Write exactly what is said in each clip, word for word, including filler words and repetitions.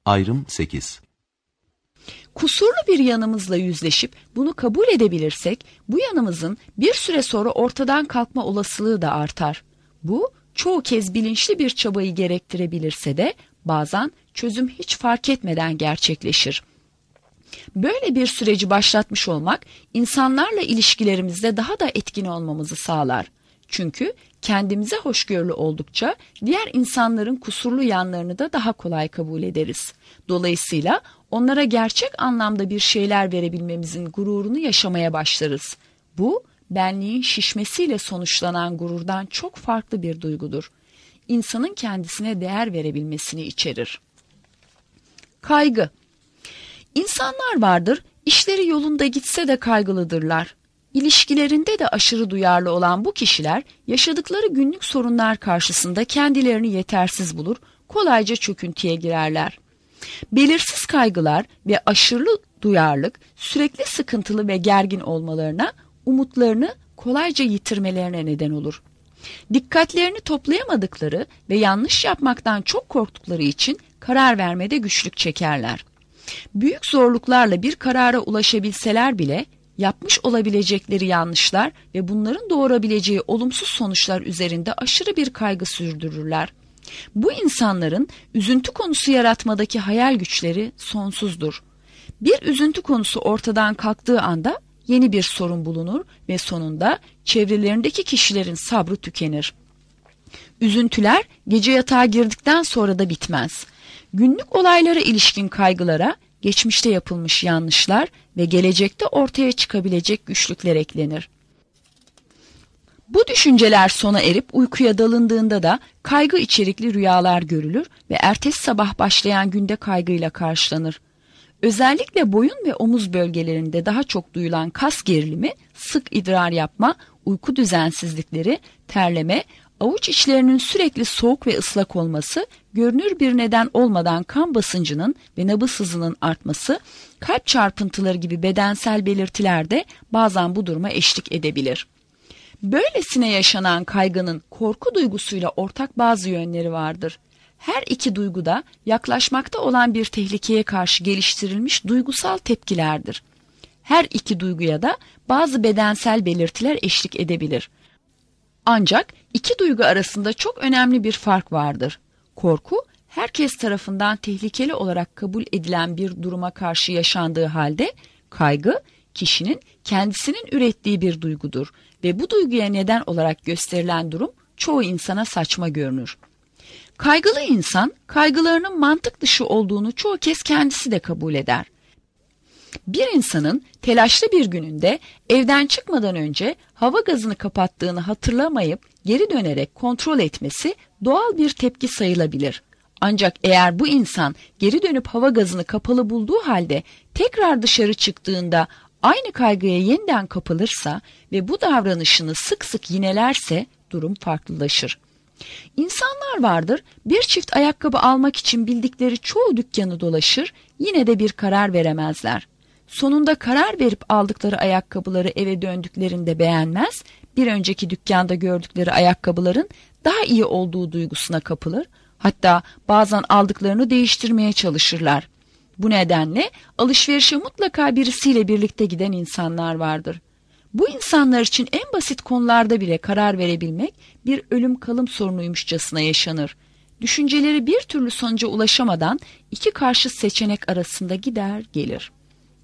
Ayrım sekiz. Kusurlu bir yanımızla yüzleşip bunu kabul edebilirsek, bu yanımızın bir süre sonra ortadan kalkma olasılığı da artar. Bu, çoğu kez bilinçli bir çabayı gerektirebilirse de bazen çözüm hiç fark etmeden gerçekleşir. Böyle bir süreci başlatmış olmak, insanlarla ilişkilerimizde daha da etkin olmamızı sağlar. Çünkü kendimize hoşgörülü oldukça diğer insanların kusurlu yanlarını da daha kolay kabul ederiz. Dolayısıyla onlara gerçek anlamda bir şeyler verebilmemizin gururunu yaşamaya başlarız. Bu, benliğin şişmesiyle sonuçlanan gururdan çok farklı bir duygudur. İnsanın kendisine değer verebilmesini içerir. Kaygı. İnsanlar vardır, işleri yolunda gitse de kaygılıdırlar. İlişkilerinde de aşırı duyarlı olan bu kişiler, yaşadıkları günlük sorunlar karşısında kendilerini yetersiz bulur, kolayca çöküntüye girerler. Belirsiz kaygılar ve aşırı duyarlılık, sürekli sıkıntılı ve gergin olmalarına, umutlarını kolayca yitirmelerine neden olur. Dikkatlerini toplayamadıkları ve yanlış yapmaktan çok korktukları için karar vermede güçlük çekerler. Büyük zorluklarla bir karara ulaşabilseler bile, yapmış olabilecekleri yanlışlar ve bunların doğurabileceği olumsuz sonuçlar üzerinde aşırı bir kaygı sürdürürler. Bu insanların üzüntü konusu yaratmadaki hayal güçleri sonsuzdur. Bir üzüntü konusu ortadan kalktığı anda yeni bir sorun bulunur ve sonunda çevrelerindeki kişilerin sabrı tükenir. Üzüntüler gece yatağa girdikten sonra da bitmez. Günlük olaylara ilişkin kaygılara geçmişte yapılmış yanlışlar ve gelecekte ortaya çıkabilecek güçlükler eklenir. Bu düşünceler sona erip uykuya dalındığında da kaygı içerikli rüyalar görülür ve ertesi sabah başlayan günde kaygıyla karşılanır. Özellikle boyun ve omuz bölgelerinde daha çok duyulan kas gerilimi, sık idrar yapma, uyku düzensizlikleri, terleme, avuç içlerinin sürekli soğuk ve ıslak olması, görünür bir neden olmadan kan basıncının ve nabız hızının artması, kalp çarpıntıları gibi bedensel belirtiler de bazen bu duruma eşlik edebilir. Böylesine yaşanan kaygının korku duygusuyla ortak bazı yönleri vardır. Her iki duygu da yaklaşmakta olan bir tehlikeye karşı geliştirilmiş duygusal tepkilerdir. Her iki duyguya da bazı bedensel belirtiler eşlik edebilir. Ancak iki duygu arasında çok önemli bir fark vardır. Korku, herkes tarafından tehlikeli olarak kabul edilen bir duruma karşı yaşandığı halde, kaygı, kişinin kendisinin ürettiği bir duygudur ve bu duyguya neden olarak gösterilen durum çoğu insana saçma görünür. Kaygılı insan, kaygılarının mantık dışı olduğunu çoğu kez kendisi de kabul eder. Bir insanın telaşlı bir gününde evden çıkmadan önce hava gazını kapattığını hatırlamayıp geri dönerek kontrol etmesi doğal bir tepki sayılabilir. Ancak eğer bu insan geri dönüp hava gazını kapalı bulduğu halde tekrar dışarı çıktığında aynı kaygıya yeniden kapılırsa ve bu davranışını sık sık yinelerse durum farklılaşır. İnsanlar vardır, bir çift ayakkabı almak için bildikleri çoğu dükkanı dolaşır, yine de bir karar veremezler. Sonunda karar verip aldıkları ayakkabıları eve döndüklerinde beğenmez, bir önceki dükkanda gördükleri ayakkabıların daha iyi olduğu duygusuna kapılır, hatta bazen aldıklarını değiştirmeye çalışırlar. Bu nedenle alışverişe mutlaka birisiyle birlikte giden insanlar vardır. Bu insanlar için en basit konularda bile karar verebilmek bir ölüm kalım sorunuymuşçasına yaşanır. Düşünceleri bir türlü sonuca ulaşamadan iki karşı seçenek arasında gider gelir.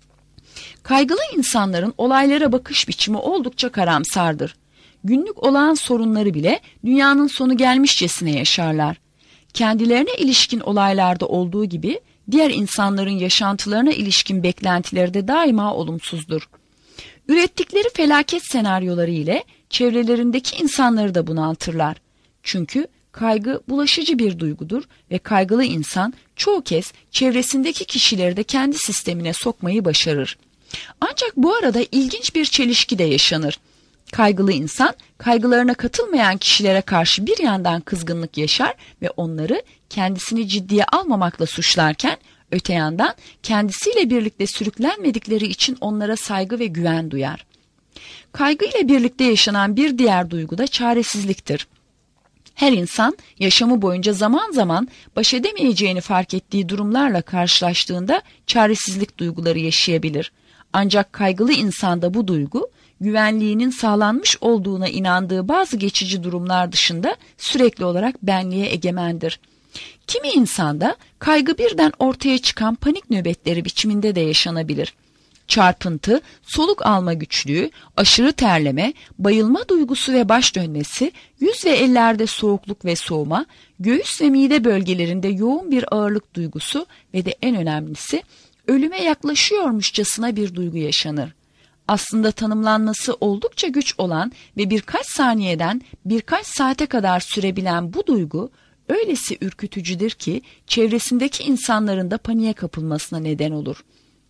Kaygılı insanların olaylara bakış biçimi oldukça karamsardır. Günlük olağan sorunları bile dünyanın sonu gelmişçesine yaşarlar. Kendilerine ilişkin olaylarda olduğu gibi diğer insanların yaşantılarına ilişkin beklentileri de daima olumsuzdur. Ürettikleri felaket senaryoları ile çevrelerindeki insanları da bunaltırlar. Çünkü kaygı bulaşıcı bir duygudur ve kaygılı insan çoğu kez çevresindeki kişileri de kendi sistemine sokmayı başarır. Ancak bu arada ilginç bir çelişki de yaşanır. Kaygılı insan, kaygılarına katılmayan kişilere karşı bir yandan kızgınlık yaşar ve onları kendisini ciddiye almamakla suçlarken, öte yandan kendisiyle birlikte sürüklenmedikleri için onlara saygı ve güven duyar. Kaygı ile birlikte yaşanan bir diğer duygu da çaresizliktir. Her insan yaşamı boyunca zaman zaman baş edemeyeceğini fark ettiği durumlarla karşılaştığında çaresizlik duyguları yaşayabilir. Ancak kaygılı insanda bu duygu, güvenliğinin sağlanmış olduğuna inandığı bazı geçici durumlar dışında sürekli olarak benliğe egemendir. Kimi insanda kaygı birden ortaya çıkan panik nöbetleri biçiminde de yaşanabilir. Çarpıntı, soluk alma güçlüğü, aşırı terleme, bayılma duygusu ve baş dönmesi, yüz ve ellerde soğukluk ve soğuma, göğüs ve mide bölgelerinde yoğun bir ağırlık duygusu ve de en önemlisi ölüme yaklaşıyormuşçasına bir duygu yaşanır. Aslında tanımlanması oldukça güç olan ve birkaç saniyeden birkaç saate kadar sürebilen bu duygu öylesi ürkütücüdür ki çevresindeki insanların da paniğe kapılmasına neden olur.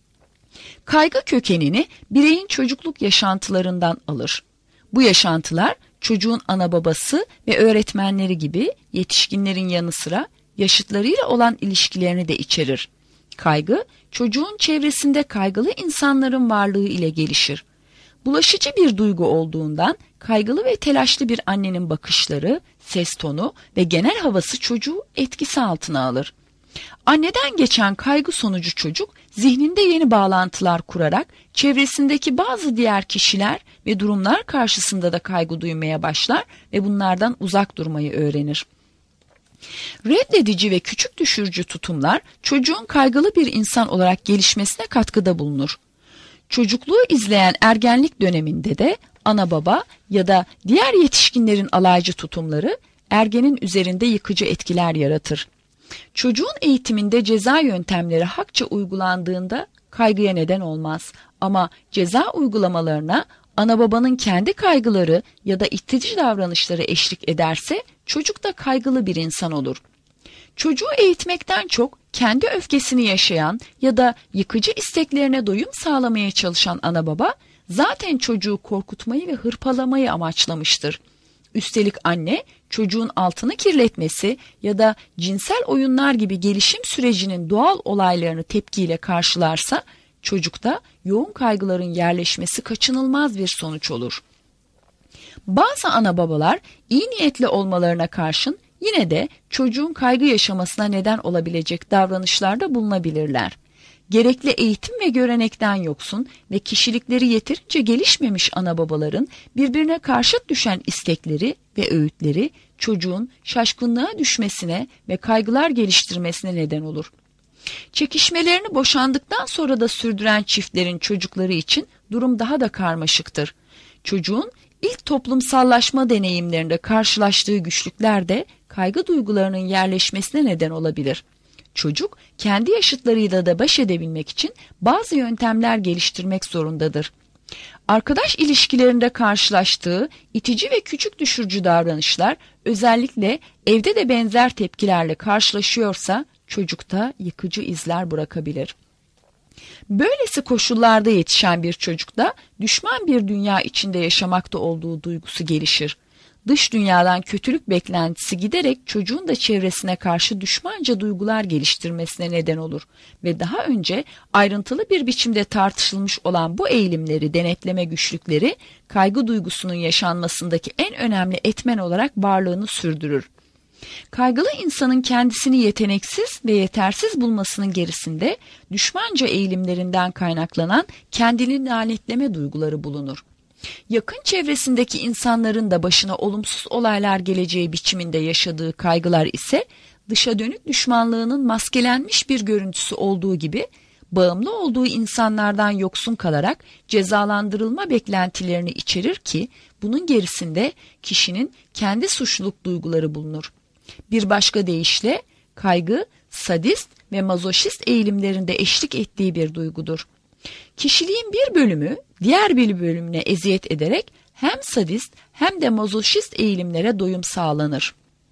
Kaygı kökenini bireyin çocukluk yaşantılarından alır. Bu yaşantılar çocuğun ana babası ve öğretmenleri gibi yetişkinlerin yanı sıra yaşıtlarıyla olan ilişkilerini de içerir. Kaygı, çocuğun çevresinde kaygılı insanların varlığı ile gelişir. Bulaşıcı bir duygu olduğundan kaygılı ve telaşlı bir annenin bakışları, ses tonu ve genel havası çocuğu etkisi altına alır. Anneden geçen kaygı sonucu çocuk zihninde yeni bağlantılar kurarak çevresindeki bazı diğer kişiler ve durumlar karşısında da kaygı duymaya başlar ve bunlardan uzak durmayı öğrenir. Reddedici ve küçük düşürücü tutumlar çocuğun kaygılı bir insan olarak gelişmesine katkıda bulunur. Çocukluğu izleyen ergenlik döneminde de ana baba ya da diğer yetişkinlerin alaycı tutumları ergenin üzerinde yıkıcı etkiler yaratır. Çocuğun eğitiminde ceza yöntemleri hakça uygulandığında kaygıya neden olmaz ama ceza uygulamalarına ana babanın kendi kaygıları ya da itici davranışları eşlik ederse çocuk da kaygılı bir insan olur. Çocuğu eğitmekten çok kendi öfkesini yaşayan ya da yıkıcı isteklerine doyum sağlamaya çalışan ana baba zaten çocuğu korkutmayı ve hırpalamayı amaçlamıştır. Üstelik anne çocuğun altını kirletmesi ya da cinsel oyunlar gibi gelişim sürecinin doğal olaylarını tepkiyle karşılarsa çocukta yoğun kaygıların yerleşmesi kaçınılmaz bir sonuç olur. Bazı ana babalar iyi niyetli olmalarına karşın yine de çocuğun kaygı yaşamasına neden olabilecek davranışlarda bulunabilirler. Gerekli eğitim ve görenekten yoksun ve kişilikleri yeterince gelişmemiş ana babaların birbirine karşıt düşen istekleri ve öğütleri çocuğun şaşkınlığa düşmesine ve kaygılar geliştirmesine neden olur. Çekişmelerini boşandıktan sonra da sürdüren çiftlerin çocukları için durum daha da karmaşıktır. Çocuğun ilk toplumsallaşma deneyimlerinde karşılaştığı güçlükler de kaygı duygularının yerleşmesine neden olabilir. Çocuk kendi yaşıtlarıyla da baş edebilmek için bazı yöntemler geliştirmek zorundadır. Arkadaş ilişkilerinde karşılaştığı itici ve küçük düşürücü davranışlar özellikle evde de benzer tepkilerle karşılaşıyorsa çocukta yıkıcı izler bırakabilir. Böylesi koşullarda yetişen bir çocukta düşman bir dünya içinde yaşamakta olduğu duygusu gelişir. Dış dünyadan kötülük beklentisi giderek çocuğun da çevresine karşı düşmanca duygular geliştirmesine neden olur ve daha önce ayrıntılı bir biçimde tartışılmış olan bu eğilimleri denetleme güçlükleri kaygı duygusunun yaşanmasındaki en önemli etmen olarak varlığını sürdürür. Kaygılı insanın kendisini yeteneksiz ve yetersiz bulmasının gerisinde düşmanca eğilimlerinden kaynaklanan kendini lanetleme duyguları bulunur. Yakın çevresindeki insanların da başına olumsuz olaylar geleceği biçiminde yaşadığı kaygılar ise dışa dönük düşmanlığının maskelenmiş bir görüntüsü olduğu gibi bağımlı olduğu insanlardan yoksun kalarak cezalandırılma beklentilerini içerir ki bunun gerisinde kişinin kendi suçluluk duyguları bulunur. Bir başka deyişle kaygı sadist ve mazoşist eğilimlerinde eşlik ettiği bir duygudur. Kişiliğin bir bölümü diğer bir bölümüne eziyet ederek hem sadist hem de mazoşist eğilimlere doyum sağlanır.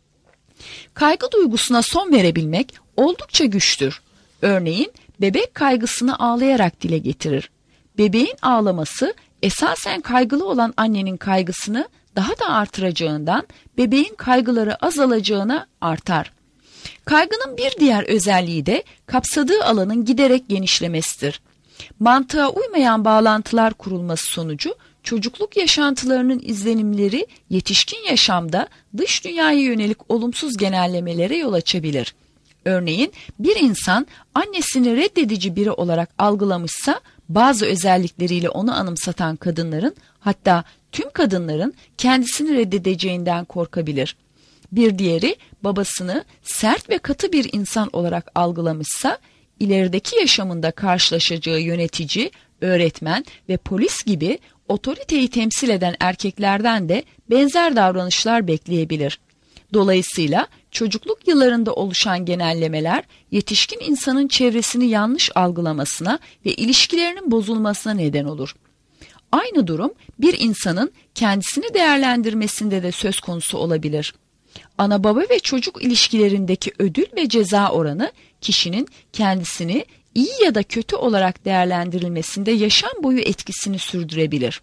Kaygı duygusuna son verebilmek oldukça güçtür. Örneğin bebek kaygısını ağlayarak dile getirir. Bebeğin ağlaması esasen kaygılı olan annenin kaygısını daha da artıracağından bebeğin kaygıları azalacağına artar. Kaygının bir diğer özelliği de kapsadığı alanın giderek genişlemesidir. Mantığa uymayan bağlantılar kurulması sonucu çocukluk yaşantılarının izlenimleri yetişkin yaşamda dış dünyaya yönelik olumsuz genellemelere yol açabilir. Örneğin bir insan annesini reddedici biri olarak algılamışsa bazı özellikleriyle onu anımsatan kadınların, hatta tüm kadınların kendisini reddedeceğinden korkabilir. Bir diğeri babasını sert ve katı bir insan olarak algılamışsa ilerideki yaşamında karşılaşacağı yönetici, öğretmen ve polis gibi otoriteyi temsil eden erkeklerden de benzer davranışlar bekleyebilir. Dolayısıyla çocukluk yıllarında oluşan genellemeler yetişkin insanın çevresini yanlış algılamasına ve ilişkilerinin bozulmasına neden olur. Aynı durum bir insanın kendisini değerlendirmesinde de söz konusu olabilir. Ana baba ve çocuk ilişkilerindeki ödül ve ceza oranı kişinin kendisini iyi ya da kötü olarak değerlendirilmesinde yaşam boyu etkisini sürdürebilir.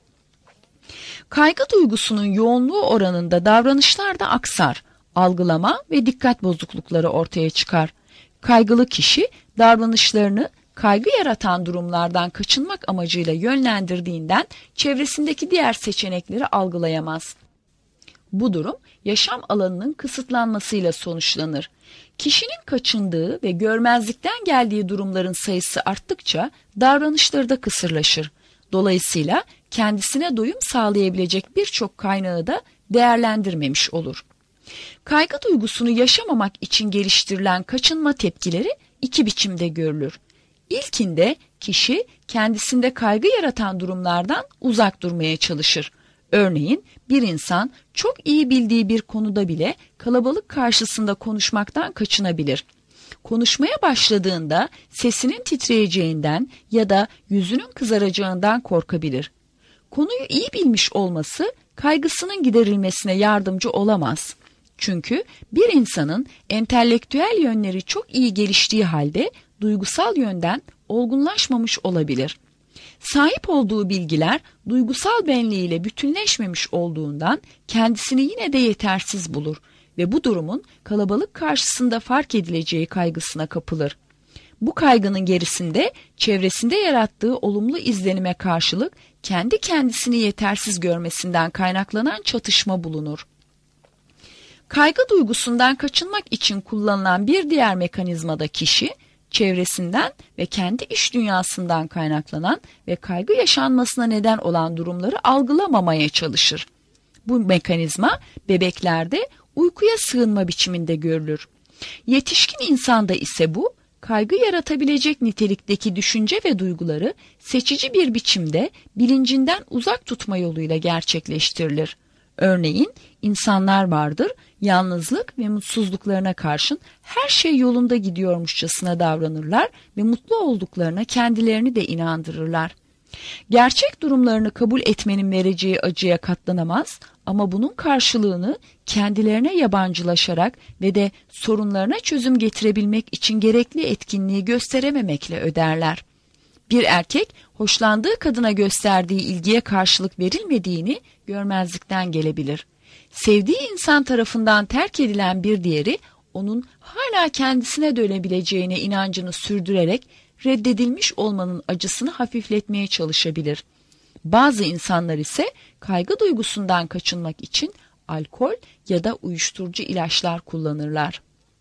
Kaygı duygusunun yoğunluğu oranında davranışlar da aksar, algılama ve dikkat bozuklukları ortaya çıkar. Kaygılı kişi davranışlarını kaygı yaratan durumlardan kaçınmak amacıyla yönlendirdiğinden çevresindeki diğer seçenekleri algılayamaz. Bu durum yaşam alanının kısıtlanmasıyla sonuçlanır. Kişinin kaçındığı ve görmezlikten geldiği durumların sayısı arttıkça davranışları da kısırlaşır. Dolayısıyla kendisine doyum sağlayabilecek birçok kaynağı da değerlendirmemiş olur. Kaygı duygusunu yaşamamak için geliştirilen kaçınma tepkileri iki biçimde görülür. İlkinde kişi kendisinde kaygı yaratan durumlardan uzak durmaya çalışır. Örneğin bir insan çok iyi bildiği bir konuda bile kalabalık karşısında konuşmaktan kaçınabilir. Konuşmaya başladığında sesinin titreyeceğinden ya da yüzünün kızaracağından korkabilir. Konuyu iyi bilmiş olması kaygısının giderilmesine yardımcı olamaz. Çünkü bir insanın entelektüel yönleri çok iyi geliştiği halde duygusal yönden olgunlaşmamış olabilir. Sahip olduğu bilgiler duygusal benliğiyle bütünleşmemiş olduğundan kendisini yine de yetersiz bulur ve bu durumun kalabalık karşısında fark edileceği kaygısına kapılır. Bu kaygının gerisinde çevresinde yarattığı olumlu izlenime karşılık kendi kendisini yetersiz görmesinden kaynaklanan çatışma bulunur. Kaygı duygusundan kaçınmak için kullanılan bir diğer mekanizmada kişi, çevresinden ve kendi iç dünyasından kaynaklanan ve kaygı yaşanmasına neden olan durumları algılamamaya çalışır. Bu mekanizma bebeklerde uykuya sığınma biçiminde görülür. Yetişkin insanda ise bu, kaygı yaratabilecek nitelikteki düşünce ve duyguları seçici bir biçimde bilincinden uzak tutma yoluyla gerçekleştirilir. Örneğin insanlar vardır, yalnızlık ve mutsuzluklarına karşın her şey yolunda gidiyormuşçasına davranırlar ve mutlu olduklarına kendilerini de inandırırlar. Gerçek durumlarını kabul etmenin vereceği acıya katlanamaz ama bunun karşılığını kendilerine yabancılaşarak ve de sorunlarına çözüm getirebilmek için gerekli etkinliği gösterememekle öderler. Bir erkek hoşlandığı kadına gösterdiği ilgiye karşılık verilmediğini görmezlikten gelebilir. Sevdiği insan tarafından terk edilen bir diğeri onun hala kendisine dönebileceğine inancını sürdürerek reddedilmiş olmanın acısını hafifletmeye çalışabilir. Bazı insanlar ise kaygı duygusundan kaçınmak için alkol ya da uyuşturucu ilaçlar kullanırlar.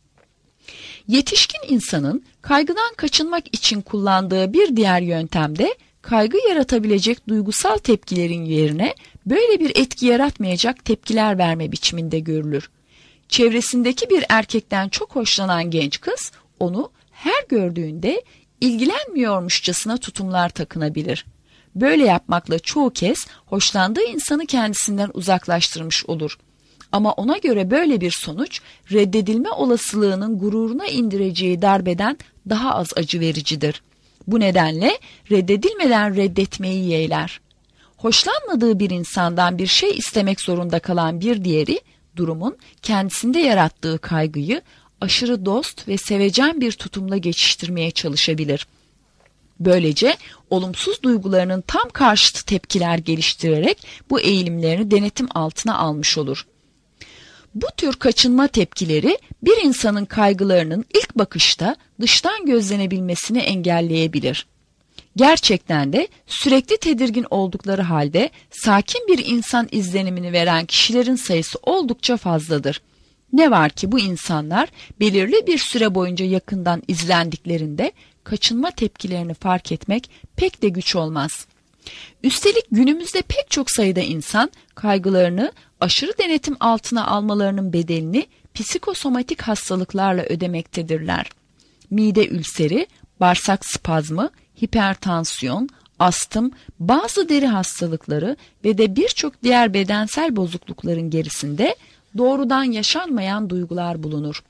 Yetişkin insanın kaygıdan kaçınmak için kullandığı bir diğer yöntem de kaygı yaratabilecek duygusal tepkilerin yerine böyle bir etki yaratmayacak tepkiler verme biçiminde görülür. Çevresindeki bir erkekten çok hoşlanan genç kız onu her gördüğünde ilgilenmiyormuşçasına tutumlar takınabilir. Böyle yapmakla çoğu kez hoşlandığı insanı kendisinden uzaklaştırmış olur. Ama ona göre böyle bir sonuç reddedilme olasılığının gururuna indireceği darbeden daha az acı vericidir. Bu nedenle reddedilmeden reddetmeyi yeğler. Hoşlanmadığı bir insandan bir şey istemek zorunda kalan bir diğeri, durumun kendisinde yarattığı kaygıyı aşırı dost ve sevecen bir tutumla geçiştirmeye çalışabilir. Böylece olumsuz duygularının tam karşıtı tepkiler geliştirerek bu eğilimlerini denetim altına almış olur. Bu tür kaçınma tepkileri bir insanın kaygılarının ilk bakışta dıştan gözlenebilmesini engelleyebilir. Gerçekten de sürekli tedirgin oldukları halde sakin bir insan izlenimini veren kişilerin sayısı oldukça fazladır. Ne var ki bu insanlar belirli bir süre boyunca yakından izlendiklerinde kaçınma tepkilerini fark etmek pek de güç olmaz. Üstelik günümüzde pek çok sayıda insan kaygılarını aşırı denetim altına almalarının bedelini psikosomatik hastalıklarla ödemektedirler. Mide ülseri, bağırsak spazmı, hipertansiyon, astım, bazı deri hastalıkları ve de birçok diğer bedensel bozuklukların gerisinde doğrudan yaşanmayan duygular bulunur.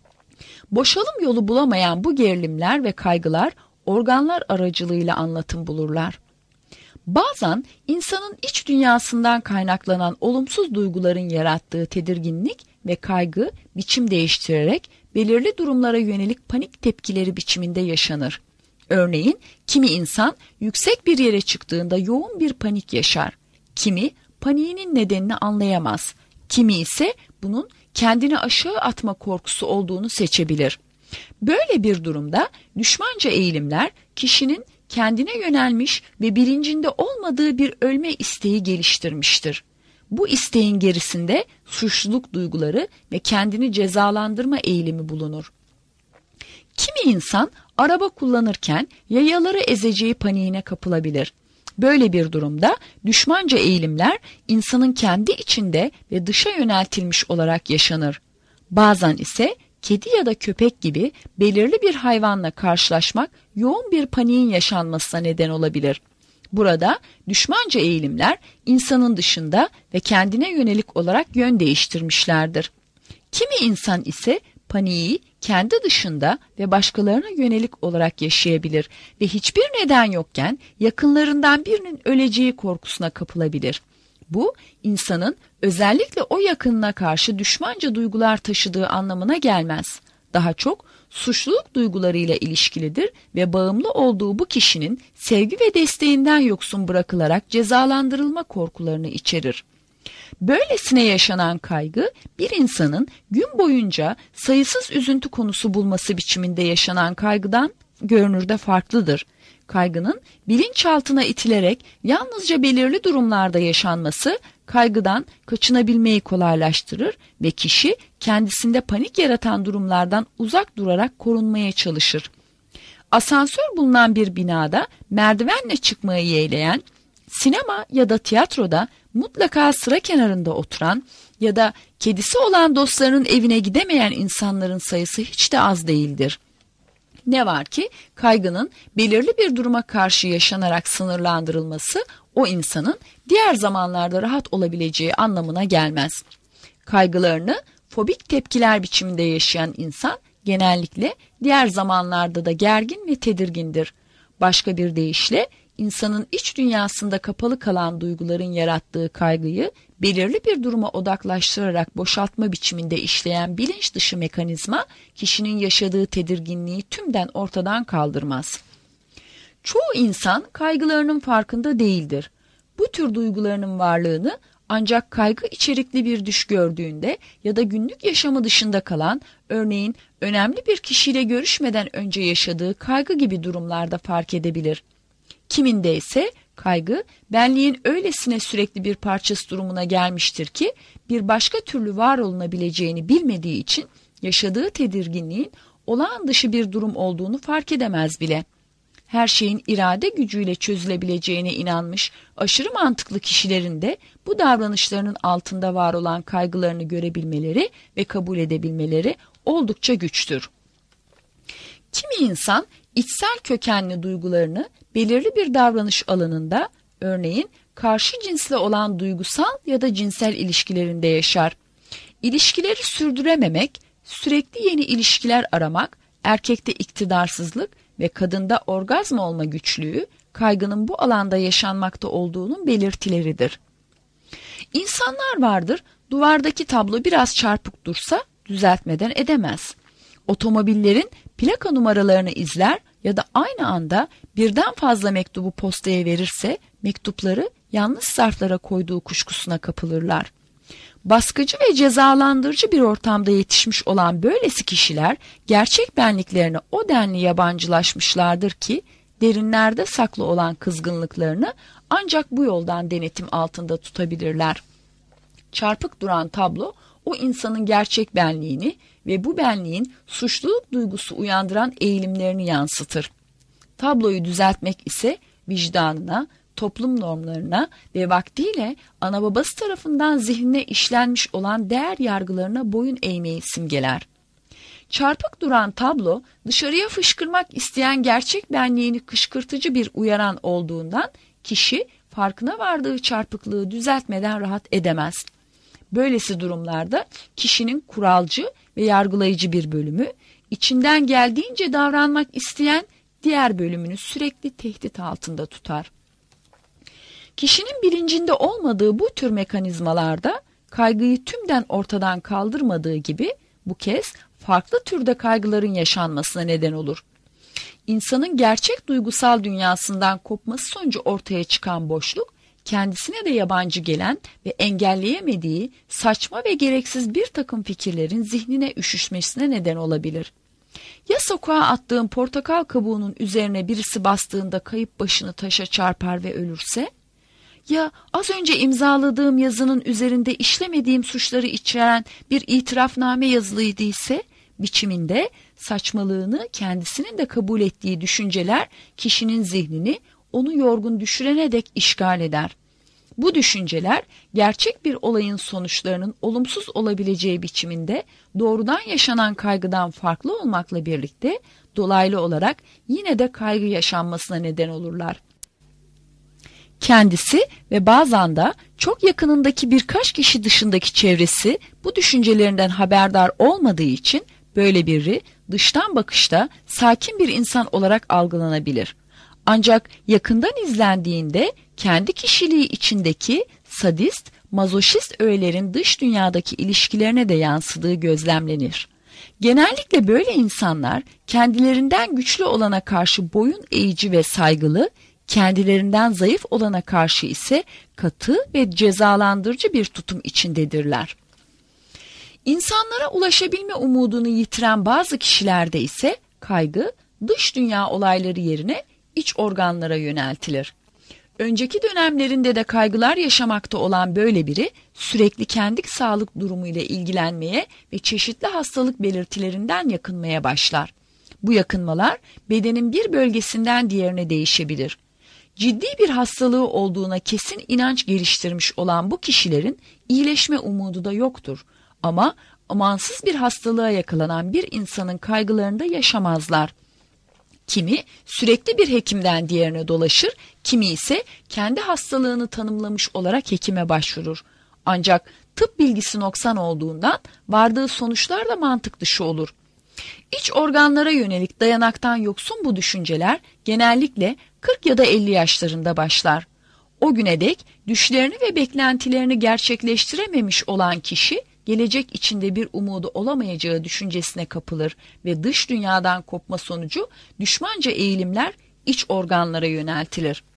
Boşalım yolu bulamayan bu gerilimler ve kaygılar organlar aracılığıyla anlatım bulurlar. Bazen insanın iç dünyasından kaynaklanan olumsuz duyguların yarattığı tedirginlik ve kaygı biçim değiştirerek belirli durumlara yönelik panik tepkileri biçiminde yaşanır. Örneğin kimi insan yüksek bir yere çıktığında yoğun bir panik yaşar. Kimi paniğinin nedenini anlayamaz. Kimi ise bunun kendini aşağı atma korkusu olduğunu seçebilir. Böyle bir durumda düşmanca eğilimler kişinin kendine yönelmiş ve bilincinde olmadığı bir ölme isteği geliştirmiştir. Bu isteğin gerisinde suçluluk duyguları ve kendini cezalandırma eğilimi bulunur. Kimi insan araba kullanırken yayaları ezeceği paniğine kapılabilir. Böyle bir durumda düşmanca eğilimler insanın kendi içinde ve dışa yöneltilmiş olarak yaşanır. Bazen ise kedi ya da köpek gibi belirli bir hayvanla karşılaşmak yoğun bir paniğin yaşanmasına neden olabilir. Burada düşmanca eğilimler insanın dışında ve kendine yönelik olarak yön değiştirmişlerdir. Kimi insan ise paniği kendi dışında ve başkalarına yönelik olarak yaşayabilir ve hiçbir neden yokken yakınlarından birinin öleceği korkusuna kapılabilir. Bu, insanın özellikle o yakınına karşı düşmanca duygular taşıdığı anlamına gelmez. Daha çok suçluluk duygularıyla ilişkilidir ve bağımlı olduğu bu kişinin sevgi ve desteğinden yoksun bırakılarak cezalandırılma korkularını içerir. Böylesine yaşanan kaygı bir insanın gün boyunca sayısız üzüntü konusu bulması biçiminde yaşanan kaygıdan görünürde farklıdır. Kaygının bilinçaltına itilerek yalnızca belirli durumlarda yaşanması kaygıdan kaçınabilmeyi kolaylaştırır ve kişi kendisinde panik yaratan durumlardan uzak durarak korunmaya çalışır. Asansör bulunan bir binada merdivenle çıkmayı yeğleyen, sinema ya da tiyatroda mutlaka sıra kenarında oturan ya da kedisi olan dostlarının evine gidemeyen insanların sayısı hiç de az değildir. Ne var ki kaygının belirli bir duruma karşı yaşanarak sınırlandırılması o insanın diğer zamanlarda rahat olabileceği anlamına gelmez. Kaygılarını fobik tepkiler biçiminde yaşayan insan genellikle diğer zamanlarda da gergin ve tedirgindir. Başka bir deyişle insanın iç dünyasında kapalı kalan duyguların yarattığı kaygıyı belirli bir duruma odaklaştırarak boşaltma biçiminde işleyen bilinç dışı mekanizma kişinin yaşadığı tedirginliği tümden ortadan kaldırmaz. Çoğu insan kaygılarının farkında değildir. Bu tür duygularının varlığını ancak kaygı içerikli bir düş gördüğünde ya da günlük yaşamı dışında kalan, örneğin önemli bir kişiyle görüşmeden önce yaşadığı kaygı gibi durumlarda fark edebilir. Kiminde ise kaygı benliğin öylesine sürekli bir parçası durumuna gelmiştir ki bir başka türlü var olunabileceğini bilmediği için yaşadığı tedirginliğin olağan dışı bir durum olduğunu fark edemez bile. Her şeyin irade gücüyle çözülebileceğine inanmış aşırı mantıklı kişilerin de bu davranışlarının altında var olan kaygılarını görebilmeleri ve kabul edebilmeleri oldukça güçtür. Kimi insan içsel kökenli duygularını belirli bir davranış alanında, örneğin karşı cinsle olan duygusal ya da cinsel ilişkilerinde yaşar. İlişkileri sürdürememek, sürekli yeni ilişkiler aramak, erkekte iktidarsızlık ve kadında orgazm olma güçlüğü, kaygının bu alanda yaşanmakta olduğunun belirtileridir. İnsanlar vardır, duvardaki tablo biraz çarpık dursa düzeltmeden edemez. Otomobillerin plaka numaralarını izler ya da aynı anda birden fazla mektubu postaya verirse mektupları yanlış zarflara koyduğu kuşkusuna kapılırlar. Baskıcı ve cezalandırıcı bir ortamda yetişmiş olan böylesi kişiler gerçek benliklerine o denli yabancılaşmışlardır ki derinlerde saklı olan kızgınlıklarını ancak bu yoldan denetim altında tutabilirler. Çarpık duran tablo, o insanın gerçek benliğini ve bu benliğin suçluluk duygusu uyandıran eğilimlerini yansıtır. Tabloyu düzeltmek ise vicdanına, toplum normlarına ve vaktiyle ana babası tarafından zihnine işlenmiş olan değer yargılarına boyun eğmeyi simgeler. Çarpık duran tablo, dışarıya fışkırmak isteyen gerçek benliğini kışkırtıcı bir uyaran olduğundan kişi farkına vardığı çarpıklığı düzeltmeden rahat edemez. Böylesi durumlarda kişinin kuralcı ve yargılayıcı bir bölümü, içinden geldiğince davranmak isteyen diğer bölümünü sürekli tehdit altında tutar. Kişinin bilincinde olmadığı bu tür mekanizmalarda kaygıyı tümden ortadan kaldırmadığı gibi bu kez farklı türde kaygıların yaşanmasına neden olur. İnsanın gerçek duygusal dünyasından kopması sonucu ortaya çıkan boşluk, kendisine de yabancı gelen ve engelleyemediği saçma ve gereksiz bir takım fikirlerin zihnine üşüşmesine neden olabilir. Ya sokağa attığın portakal kabuğunun üzerine birisi bastığında kayıp başını taşa çarpar ve ölürse? Ya az önce imzaladığım yazının üzerinde işlemediğim suçları içeren bir itirafname yazılıydı ise, biçiminde saçmalığını kendisinin de kabul ettiği düşünceler kişinin zihnini onu yorgun düşürene dek işgal eder. Bu düşünceler gerçek bir olayın sonuçlarının olumsuz olabileceği biçiminde doğrudan yaşanan kaygıdan farklı olmakla birlikte dolaylı olarak yine de kaygı yaşanmasına neden olurlar. Kendisi ve bazen de çok yakınındaki birkaç kişi dışındaki çevresi bu düşüncelerinden haberdar olmadığı için böyle biri dıştan bakışta sakin bir insan olarak algılanabilir. Ancak yakından izlendiğinde kendi kişiliği içindeki sadist, mazoşist öğelerin dış dünyadaki ilişkilerine de yansıdığı gözlemlenir. Genellikle böyle insanlar kendilerinden güçlü olana karşı boyun eğici ve saygılı, kendilerinden zayıf olana karşı ise katı ve cezalandırıcı bir tutum içindedirler. İnsanlara ulaşabilme umudunu yitiren bazı kişilerde ise kaygı dış dünya olayları yerine iç organlara yöneltilir. Önceki dönemlerinde de kaygılar yaşamakta olan böyle biri sürekli kendi sağlık durumuyla ilgilenmeye ve çeşitli hastalık belirtilerinden yakınmaya başlar. Bu yakınmalar bedenin bir bölgesinden diğerine değişebilir. Ciddi bir hastalığı olduğuna kesin inanç geliştirmiş olan bu kişilerin iyileşme umudu da yoktur. Ama amansız bir hastalığa yakalanan bir insanın kaygılarını da yaşamazlar. Kimi sürekli bir hekimden diğerine dolaşır, kimi ise kendi hastalığını tanımlamış olarak hekime başvurur. Ancak tıp bilgisi noksan olduğundan vardığı sonuçlar da mantık dışı olur. İç organlara yönelik dayanaktan yoksun bu düşünceler genellikle kırk ya da elli yaşlarında başlar. O güne dek düşlerini ve beklentilerini gerçekleştirememiş olan kişi, gelecek içinde bir umudu olamayacağı düşüncesine kapılır ve dış dünyadan kopma sonucu düşmanca eğilimler iç organlara yöneltilir.